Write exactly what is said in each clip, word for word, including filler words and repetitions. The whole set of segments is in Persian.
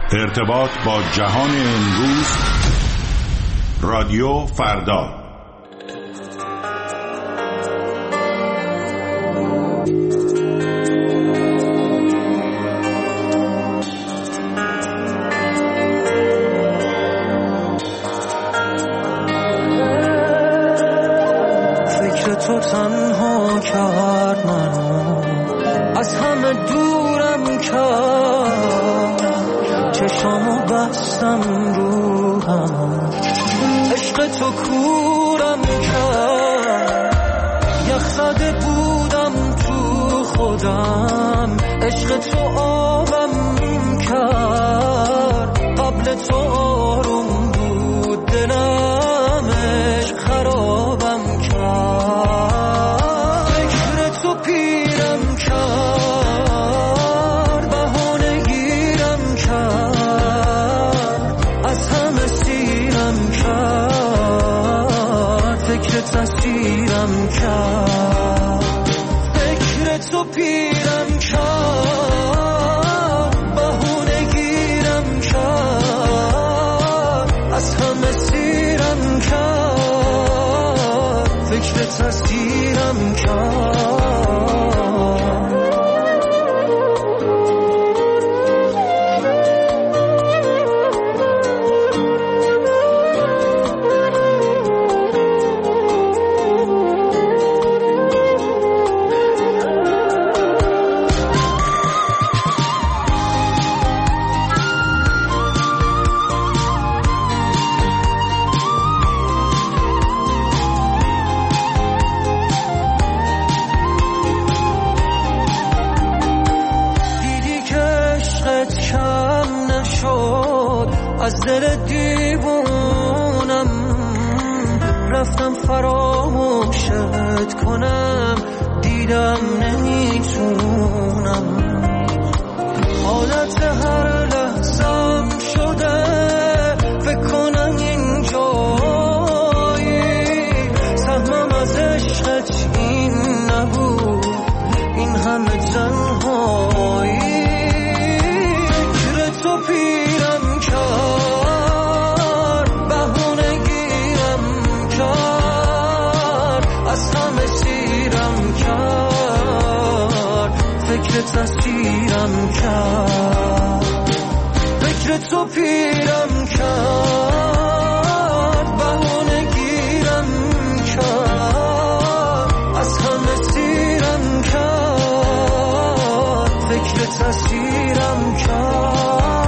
ارتباط با جهان امروز، رادیو فردا. فکر تو تنها کرد منو، از همه دورم کرد، چشامو بستم رو هم، عشق تو کورم کرد، یخ زده بودم تو خودم، عشق تو آبم کرد، قبل تو آروم بود دلم، عشق خرابم کرد، فکر تو پیرم کرد، بهانه گیرم کرد، از همه سیرم کرد، فکر تسیرم کرد، فکر تو پیرم کرد، بهانه گیرم کرد، از همه سیرم کرد، فکر تسیرم کرد. از دل دیوونم رفتم فراموشت کنم، دیدم نمیتونم، حالت هر لحظم شده فکر کنم این جایی، سهمم از عشقت این نبود، این همه تنهایی، فکر تو پیرم کرد، بهونه گیرم کرد، از همه سیرم کرد، فکر تسیرم کرد، فکر تو پیرم کرد، بهونه گیرم کرد، از همه سیرم کرد، فکر تسیرم کرد.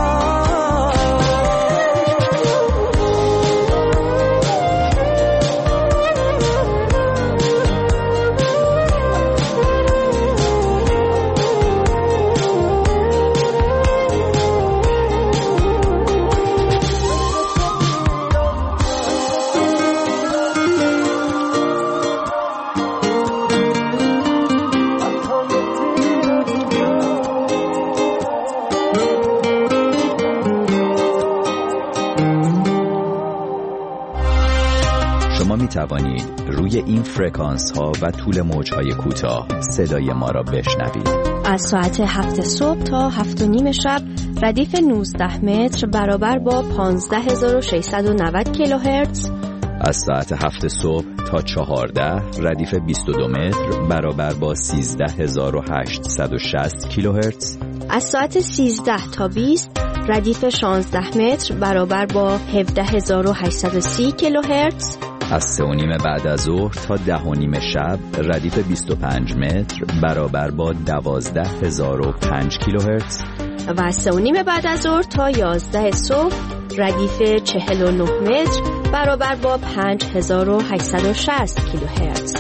می توانید روی این فرکانس ها و طول موج های کوتاه صدای ما را بشنوید. از ساعت هفت صبح تا هفت و نیم شب ردیف نوزده متر برابر با پانزده هزار و ششصد و نود کیلوهرتز. از ساعت هفت صبح تا چهارده ردیف بیست و دو متر برابر با سیزده هزار و هشتصد و شصت کیلوهرتز. از ساعت سیزده تا بیست ردیف شانزده متر برابر با هفده هزار و هشتصد و سی کیلوهرتز. از سه و نیم بعد از ظهر تا ده و نیم شب ردیف بیست و پنج متر برابر با دوازده هزار و پنج کیلوهرتز. و از سه و نیم بعد از ظهر تا یازده صبح ردیف چهل و نه متر برابر با پنج هزار و هشتصد و شصت کیلوهرتز.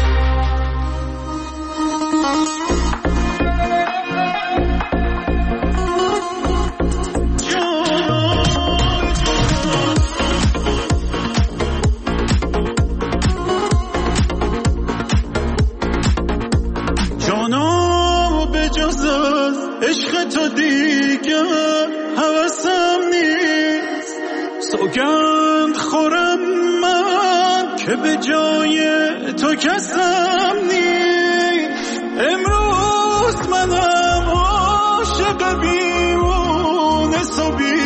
عشق تو دیگه هوسم نیست، سوگند خورم من که به جای تو کسم نیست. امروز منم عاشق بیمونه و بی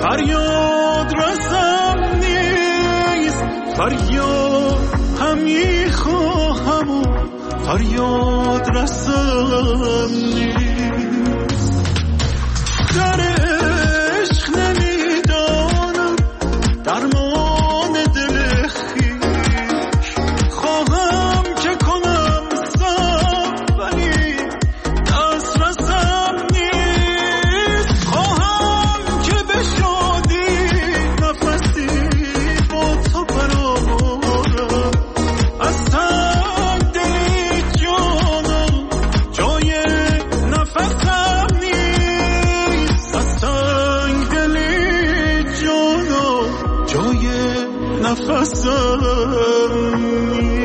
فریاد رسم نیست، فریاد همی خواهم و فریاد رسم نیست. در عشق نمیدانم درمان دل خویش، خواهم که کنم صبر ولی دست رسم نیست. خواهم که به شادی نفسی با تو برآورم، از تنگ دلی جانم جای نفسم نیست، از تنگ دلی جانم جای نفسم نیست.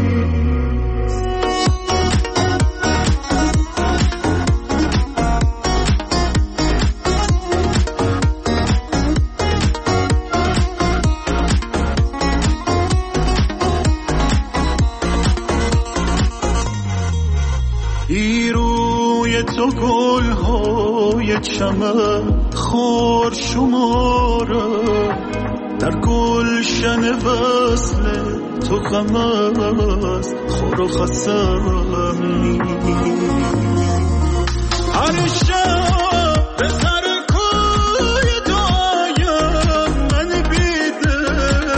روی تو گل‌های چمن خار شماره، در گلشن وصل تو غم است خور و خسم نیست. هر شب به سر کوی دعایم من بیده،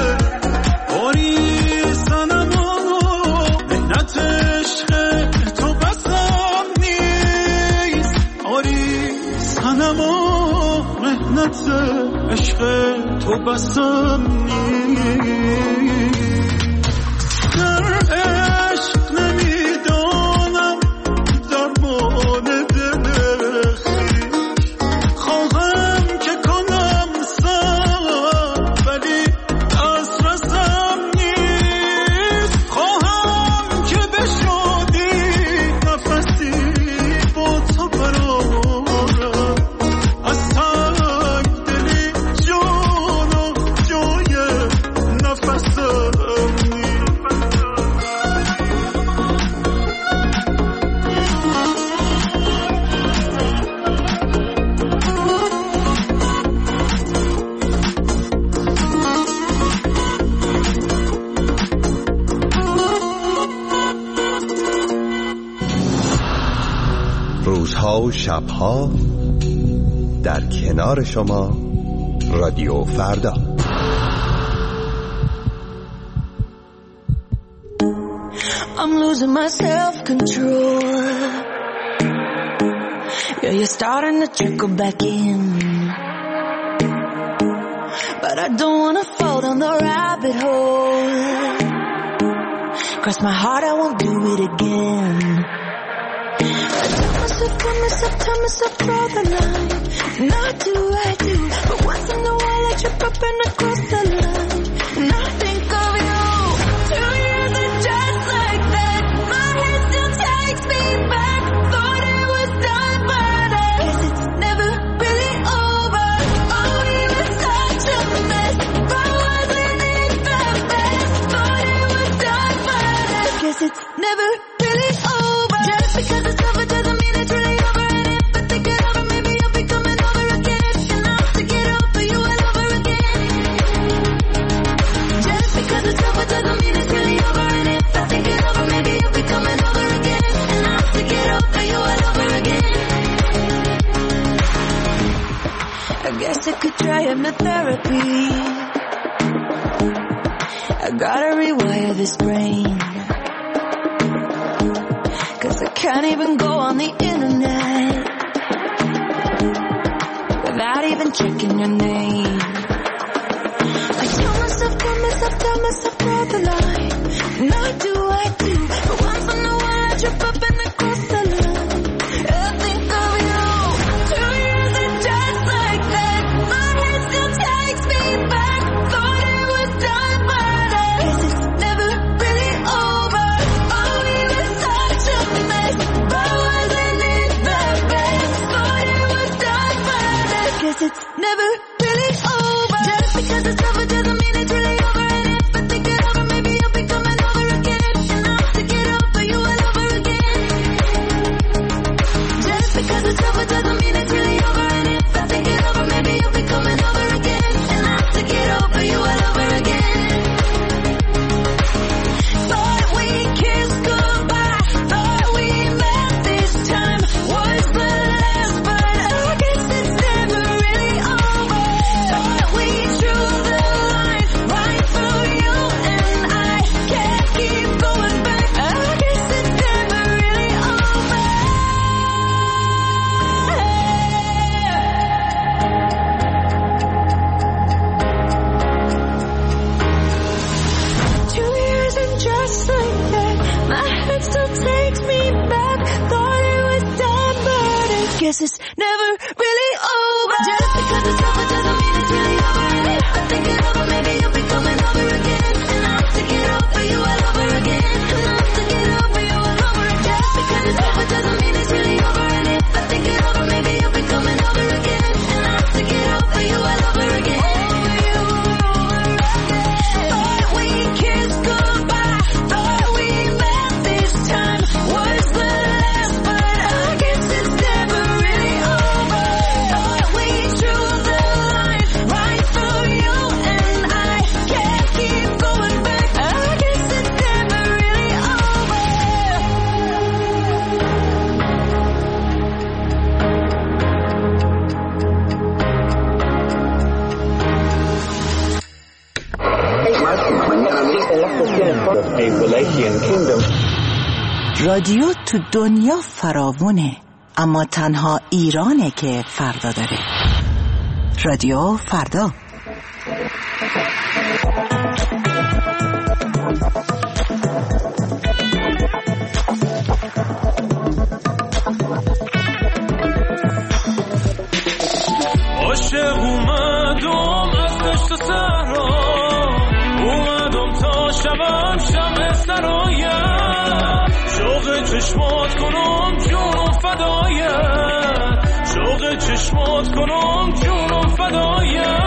باری سنم و مهنت عشق تو بسم نیست، آری سنم و مهنت عشق تو بسم نیست. در عشق نمیدانم درمان دل خویش، خواهم که کنم صبر ولی دست رسم نیست. خواهم که به شادی نفسی با تو برآورم، از تنگ دلی جانم جای نفسم نیست. روزها و شبها در کنار شما رادیو فردا. I'm losing my self-control. Yeah, you're starting to trickle back in, but I don't wanna fall down the rabbit hole. Cross my heart, I won't do it again. I tell myself, tell myself, tell myself, draw the line. Not do I do, but once in a while I trip up and I cross the line. And I think of you. Two years are just like that. My head still takes me back. Thought it was done, but I guess it's never really over. Oh, we were such a mess, but wasn't it the best? Thought it was done, but I guess it's never really over. Just because it's over doesn't mean it's really over. And if I think it over, maybe you'll be coming over again. And I'll have to get over you all over again. Just because it's over doesn't mean it's really over. And if I think it over, maybe you'll be coming over again. And I'll have to get over you all over again. I guess I could try hypnotherapy. I gotta rewire this brain, 'cause I can't even go on the internet without even checking your name. I tell myself, tell myself, tell myself, draw the line. Not do I do, but once in a while I trip up and I cross the line. I think of you. Two years are just like that. My head still takes me back. Thought it was done, but I guess it's never really over. Oh, we were such a mess, but wasn't it the best? Thought it was done, but I guess it's never really over. Just because it's over doesn't mean it's really over. And if I think it over, maybe you'll be coming over again. And I'll guess it's never really over. Just because it's over doesn't mean it's really over. And if I think it over, maybe you'll be coming over again. And I'll take it over you all over again. And I'll take it over you all over again. Just because it's over doesn't mean it's really over. And if I think it over, maybe you'll be coming over again. And I'll take it over you all over again. Thought we kissed goodbye. Thought we met this time. Was the last, but I guess it's never really over. Thought we drew the line right through you and I. Can't keep going back. I guess it's never really over. رادیو تو دنیا فراوونه، اما تنها ایرانه که فردا داره. رادیو فردا. عاشق اومدم از دشت و صحرا، اومدم تا شبم شب سرایم، شوق چشمات کنم جونم فدایم، شوق چشمات کنم جونم فدایم.